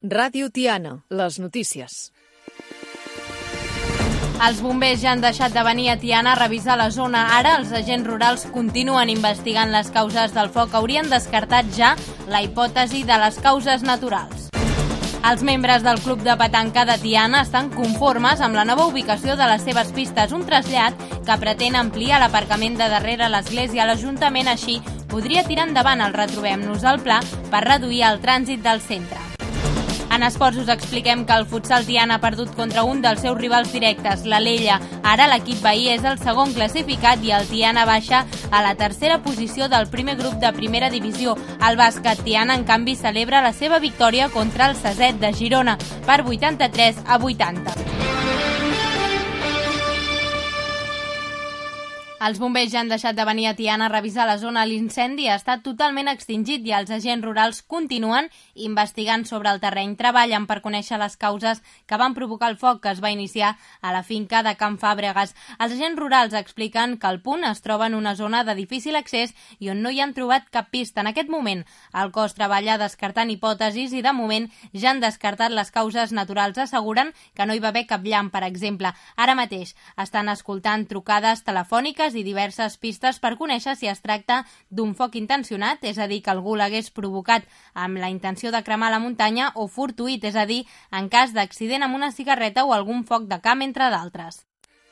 Ràdio Tiana, les notícies. Els bombers ja han deixat de venir a Tiana a revisar la zona. Ara els agents rurals continuen investigant les causes del foc. Haurien descartat ja la hipòtesi de les causes naturals. Els membres del Club de Petanca de Tiana estan conformes amb la nova ubicació de les seves pistes, un trasllat que pretén ampliar l'aparcament de darrere l'església. L'Ajuntament així podria tirar endavant el Retrobem-nos al pla per reduir el trànsit del centre. En esports us expliquem que el futsal Tiana ha perdut contra un dels seus rivals directes, l'Alella. Ara l'equip veí és el segon classificat i el Tiana baixa a la tercera posició del primer grup de primera divisió. El bàsquet Tiana, en canvi, celebra la seva victòria contra el Sazet de Girona per 83-80. Els bombers ja han deixat de venir a Tiana a revisar la zona. L'incendi ha estat totalment extingit i els agents rurals continuen investigant sobre el terreny. Treballen per conèixer les causes que van provocar el foc que es va iniciar a la finca de Can Fàbregas. Els agents rurals expliquen que el punt es troba en una zona de difícil accés i on no hi han trobat cap pista. En aquest moment, el cos treballa descartant hipòtesis i, de moment, ja han descartat les causes naturals. Asseguren que no hi va haver cap llamp, per exemple. Ara mateix estan escoltant trucades telefòniques i diverses pistes per conèixer si es tracta d'un foc intencionat, és a dir, que algú l'hagués provocat amb la intenció de cremar la muntanya, o fortuït, és a dir, en cas d'accident amb una cigarreta o algun foc de camp, entre d'altres.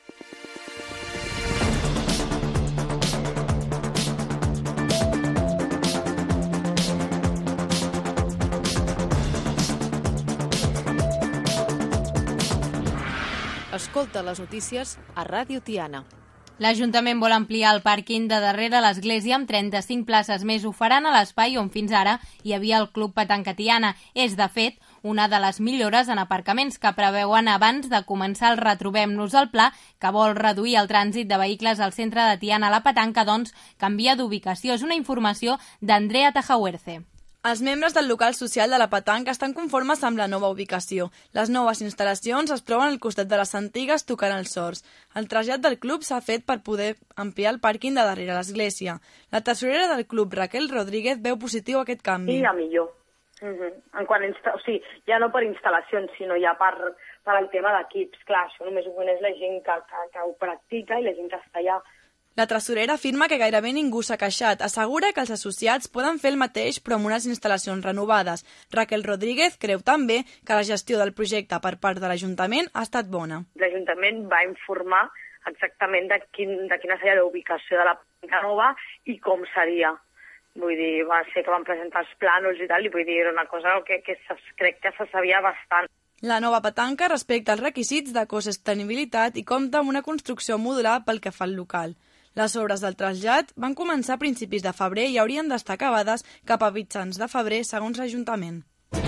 Escolta les notícies a Ràdio Tiana. L'Ajuntament vol ampliar el pàrquing de darrere l'església amb 35 places més. Ho faran a l'espai on fins ara hi havia el Club Petanca Tiana. És, de fet, una de les millores en aparcaments que preveuen abans de començar el Retrobem-nos al pla, que vol reduir el trànsit de vehicles al centre de Tiana. La Petanca, doncs, canvia d'ubicació. És una informació d'Andrea Tajahuerce. Els membres del local social de la Petanca estan conformes amb la nova ubicació. Les noves instal·lacions es troben al costat de les antigues tocant els sords. El trasllat del club s'ha fet per poder ampliar el pàrquing de darrere l'església. La tesorera del club, Raquel Rodríguez, veu positiu aquest canvi. Sí, ja millor. En quant ja no per instal·lacions, sinó ja per el tema d'equips. Clar, això només ho coneix la gent que ho practica i la gent que està allà. La tresorera afirma que gairebé ningú s'ha queixat. Assegura que els associats poden fer el mateix però amb unes instal·lacions renovades. Raquel Rodríguez creu també que la gestió del projecte per part de l'Ajuntament ha estat bona. L'Ajuntament va informar exactament de quina seria la ubicació de la Petanca nova i com seria. Vull dir, va ser que van presentar els plànols i tal, i vull dir, era una cosa que crec que se sabia bastant. La nova petanca respecta els requisits d'ecosostenibilitat i compta amb una construcció modular pel que fa al local. Les obres del trasllat van començar a principis de febrer i haurien d'estar acabades cap a mitjans de febrer, segons l'Ajuntament.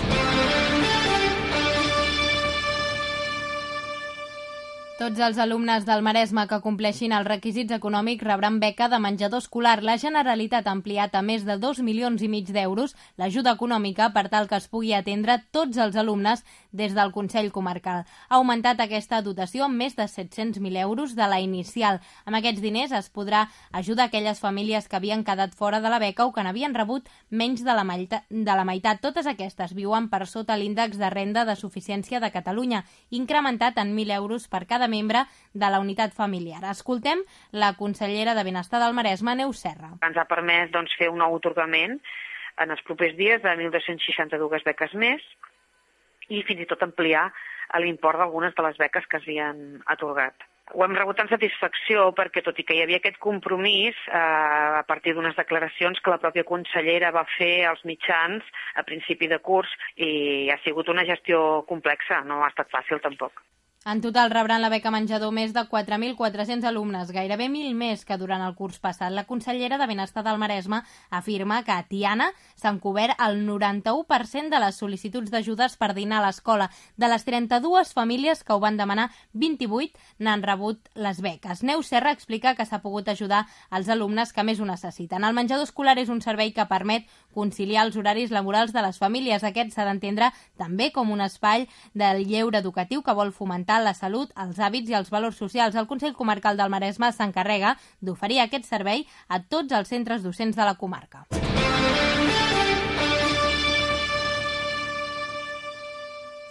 Tots els alumnes del Maresme que compleixin els requisits econòmics rebran beca de menjador escolar. La Generalitat ha ampliat a més de 2,5 milions d'euros l'ajuda econòmica per tal que es pugui atendre tots els alumnes des del Consell Comarcal. Ha augmentat aquesta dotació amb més de 700.000 euros de la inicial. Amb aquests diners es podrà ajudar aquelles famílies que havien quedat fora de la beca o que n'havien rebut menys de la meitat. Totes aquestes viuen per sota l'índex de renda de suficiència de Catalunya, incrementat en 1.000 euros per cada membre de la unitat familiar. Escoltem la consellera de Benestar del Maresme, Neus Serra. Ens ha permès fer un nou atorgament en els propers dies de 1.262 beques més i fins i tot ampliar l'import d'algunes de les beques que s'havien atorgat. Ho hem rebut amb satisfacció perquè, tot i que hi havia aquest compromís, a partir d'unes declaracions que la pròpia consellera va fer als mitjans a principi de curs, i ha sigut una gestió complexa, no ha estat fàcil tampoc. En total rebran la beca menjador més de 4.400 alumnes, gairebé 1.000 més que durant el curs passat. La consellera de Benestar del Maresme afirma que a Tiana s'han cobert el 91% de les sol·licituds d'ajudes per dinar a l'escola. De les 32 famílies que ho van demanar, 28 n'han rebut les beques. Neus Serra explica que s'ha pogut ajudar els alumnes que més ho necessiten. El menjador escolar és un servei que permet conciliar els horaris laborals de les famílies. Aquest s'ha d'entendre també com un espai del lleure educatiu que vol fomentar la salut, els hàbits i els valors socials. El Consell Comarcal del Maresme s'encarrega d'oferir aquest servei a tots els centres docents de la comarca.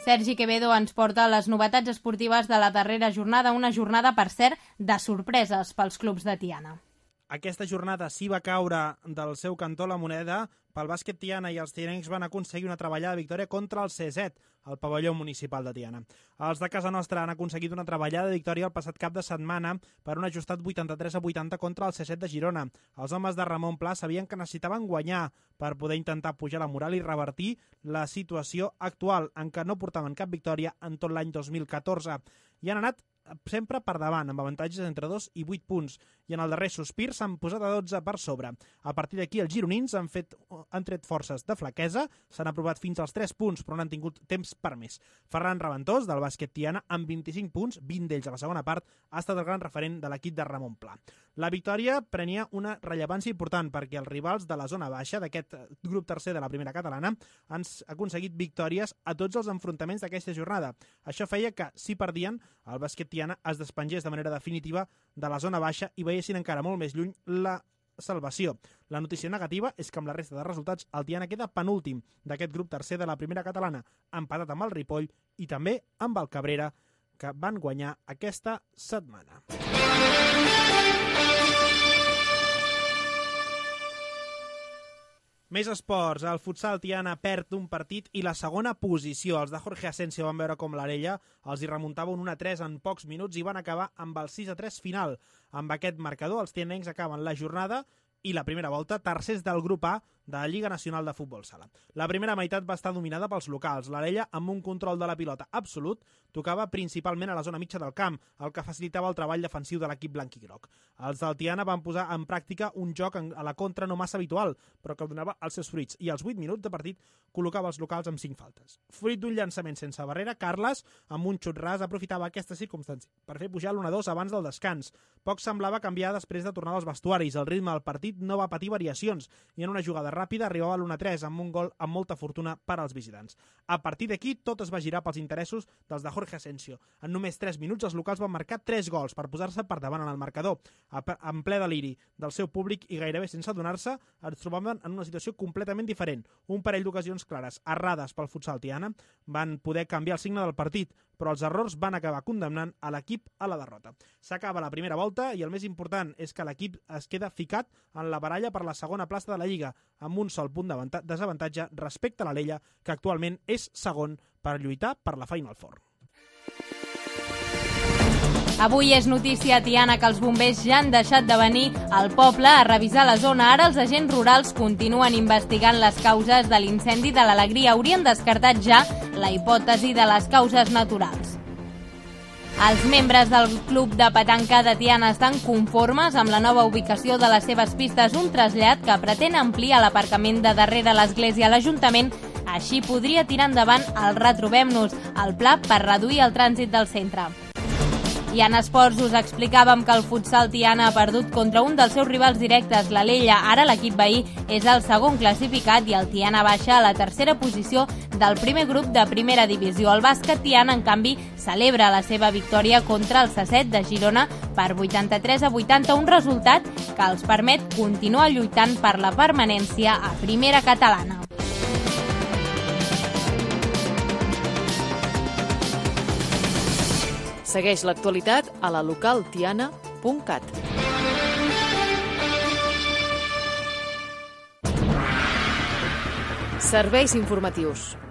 Sergi Quevedo ens porta les novetats esportives de la darrera jornada, una jornada, per cert, de sorpreses pels clubs de Tiana. Aquesta jornada sí va caure del seu cantó la moneda pel bàsquet Tiana i els tianencs van aconseguir una treballada victòria contra el C7, al pavelló municipal de Tiana. Els de casa nostra han aconseguit una treballada victòria el passat cap de setmana per un ajustat 83-80 contra el C7 de Girona. Els homes de Ramon Pla sabien que necessitaven guanyar per poder intentar pujar la moral i revertir la situació actual, en què no portaven cap victòria en tot l'any 2014. I han anat sempre per davant, amb avantatges entre 2 i 8 punts, i en el darrer sospir s'han posat a 12 per sobre. A partir d'aquí els gironins han tret forces de flaquesa, s'han aprovat fins als 3 punts, però no han tingut temps per més. Ferran Reventós, del bàsquet Tiana, amb 25 punts, 20 d'ells a la segona part, ha estat el gran referent de l'equip de Ramon Pla. La victòria prenia una rellevància important perquè els rivals de la zona baixa d'aquest grup tercer de la primera catalana han aconseguit victòries a tots els enfrontaments d'aquesta jornada. Això feia que, si perdien, el bàsquet Tiana es despengés de manera definitiva de la zona baixa i veiessin encara molt més lluny la salvació. La notícia negativa és que amb la resta de resultats el Tiana queda penúltim d'aquest grup tercer de la primera catalana, empatat amb el Ripoll i també amb el Cabrera, que van guanyar aquesta setmana. Més esports. El futsal Tiana perd un partit i la segona posició. Els de Jorge Asensio van veure com l'Arella els hi remuntava un 1-3 en pocs minuts i van acabar amb el 6-3 final. Amb aquest marcador, els tianencs acaben la jornada i la primera volta tercers del grup A de la Lliga Nacional de Futbol Sala. La primera meitat va estar dominada pels locals. L'Arella, amb un control de la pilota absolut, tocava principalment a la zona mitja del camp, el que facilitava el treball defensiu de l'equip blanc i groc. Els del Tiana van posar en pràctica un joc a la contra no massa habitual, però que donava els seus fruits, i als 8 minuts de partit col·locava els locals amb 5 faltes. Fruit d'un llançament sense barrera, Carles, amb un xut ras, aprofitava aquesta circumstància per fer pujar l'1-2 abans del descans. Poc semblava canviar després de tornar als vestuaris. El ritme del partit no va patir variacions i en una jugada ràpida arribava a l'1-3 amb un gol amb molta fortuna per als visitants. A partir d'aquí tot es va girar pels interessos dels de Jorge Asensio. En només 3 minuts els locals van marcar 3 gols per posar-se per davant en el marcador. En ple deliri del seu públic i gairebé sense adonar-se, es trobaven en una situació completament diferent. Un parell d'ocasions clares, errades pel futsal Tiana, van poder canviar el signe del partit, però els errors van acabar condemnant a l'equip a la derrota. S'acaba la primera volta i el més important és que l'equip es queda ficat en la baralla per la segona plaça de la Lliga, amb un sol punt de desavantatge respecte a l'Alella, que actualment és segon per lluitar per la Final Four. Avui és notícia a Tiana que els bombers ja han deixat de venir al poble a revisar la zona. Ara els agents rurals continuen investigant les causes de l'incendi de l'Alegria. Haurien descartat ja la hipòtesi de les causes naturals. Els membres del Club de Petanca de Tiana estan conformes amb la nova ubicació de les seves pistes, un trasllat que pretén ampliar l'aparcament de darrere l'església. L'Ajuntament així podria tirar endavant el Retrobem-nos, el pla per reduir el trànsit del centre. I en esports us explicàvem que el futsal Tiana ha perdut contra un dels seus rivals directes, l'Alella. Ara l'equip veí és el segon classificat i el Tiana baixa a la tercera posició del primer grup de primera divisió. El bàsquet Tiana, en canvi, celebra la seva victòria contra el C7 de Girona per 83-80, un resultat que els permet continuar lluitant per la permanència a primera catalana. Segueix l'actualitat a la localtiana.cat. Serveis informatius.